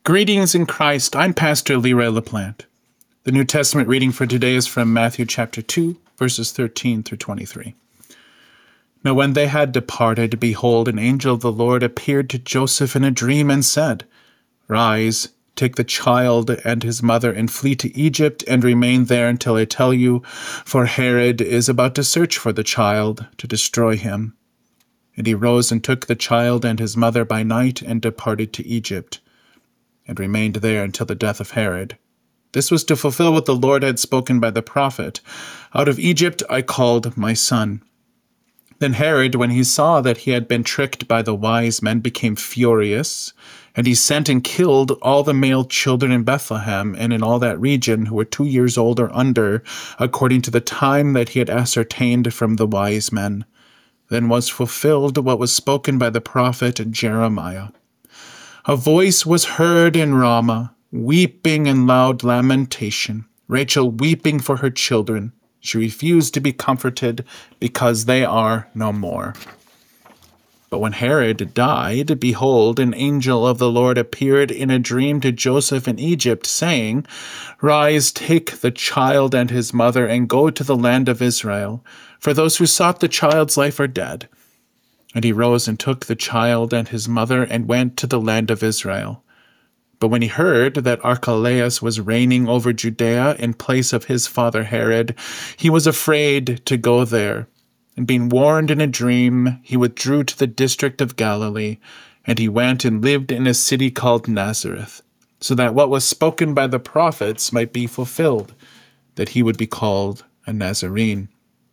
Greetings in Christ. I'm Pastor Leroy LaPlante. The New Testament reading for today is from Matthew chapter 2, verses 13 through 23. Now when they had departed, behold, an angel of the Lord appeared to Joseph in a dream and said, Rise, take the child and his mother and flee to Egypt and remain there until I tell you, for Herod is about to search for the child to destroy him. And he rose and took the child and his mother by night and departed to Egypt, and remained there until the death of Herod. This was to fulfill what the Lord had spoken by the prophet, Out of Egypt I called my son. Then Herod, when he saw that he had been tricked by the wise men, became furious, and he sent and killed all the male children in Bethlehem and in all that region who were 2 years old or under, according to the time that he had ascertained from the wise men. Then was fulfilled what was spoken by the prophet Jeremiah. A voice was heard in Ramah, weeping and loud lamentation, Rachel weeping for her children. She refused to be comforted because they are no more. But when Herod died, behold, an angel of the Lord appeared in a dream to Joseph in Egypt, saying, Rise, take the child and his mother, and go to the land of Israel, for those who sought the child's life are dead. And he rose and took the child and his mother and went to the land of Israel. But when he heard that Archelaus was reigning over Judea in place of his father Herod, he was afraid to go there. And being warned in a dream, he withdrew to the district of Galilee, and he went and lived in a city called Nazareth, so that what was spoken by the prophets might be fulfilled, that he would be called a Nazarene.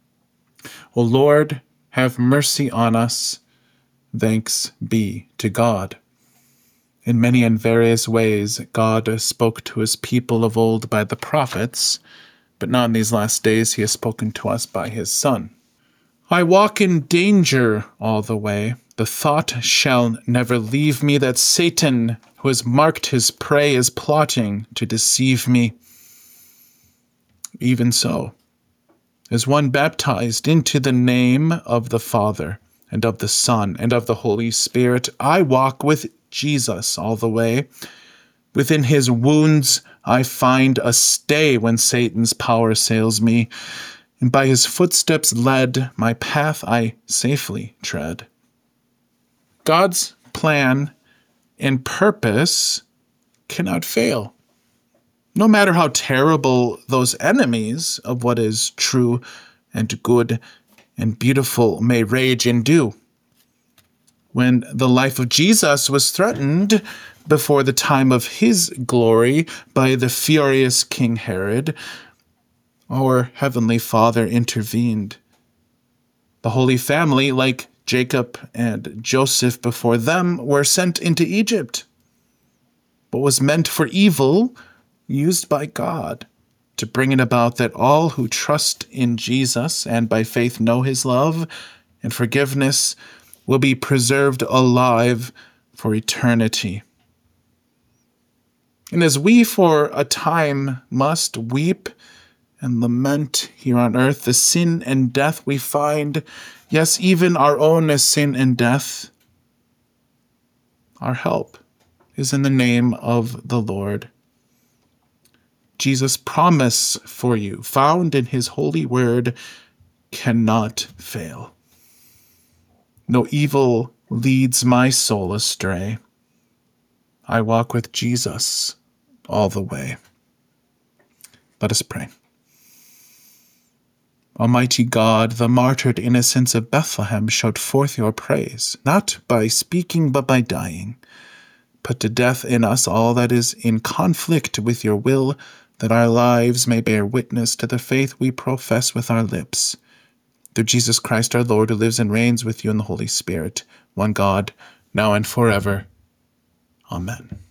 O Lord, have mercy on us. Thanks be to God. In many and various ways, God spoke to his people of old by the prophets, but now in these last days he has spoken to us by his Son. I walk in danger all the way. The thought shall never leave me that Satan, who has marked his prey, is plotting to deceive me. Even so, as one baptized into the name of the Father, and of the Son, and of the Holy Spirit, I walk with Jesus all the way. Within his wounds I find a stay when Satan's power assails me, and by his footsteps led, my path I safely tread. God's plan and purpose cannot fail. No matter how terrible those enemies of what is true and good and beautiful may rage and do. When the life of Jesus was threatened before the time of his glory by the furious King Herod, our Heavenly Father intervened. The Holy Family, like Jacob and Joseph before them, were sent into Egypt. What was meant for evil, used by God to bring it about that all who trust in Jesus and by faith know his love and forgiveness will be preserved alive for eternity. And as we for a time must weep and lament here on earth the sin and death we find, yes, even our own sin and death, our help is in the name of the Lord. Jesus' promise for you, found in his holy word, cannot fail. No evil leads my soul astray. I walk with Jesus all the way. Let us pray. Almighty God, the martyred innocents of Bethlehem showed forth your praise, not by speaking but by dying. Put to death in us all that is in conflict with your will, that our lives may bear witness to the faith we profess with our lips. Through Jesus Christ our Lord, who lives and reigns with you in the Holy Spirit, one God, now and forever. Amen.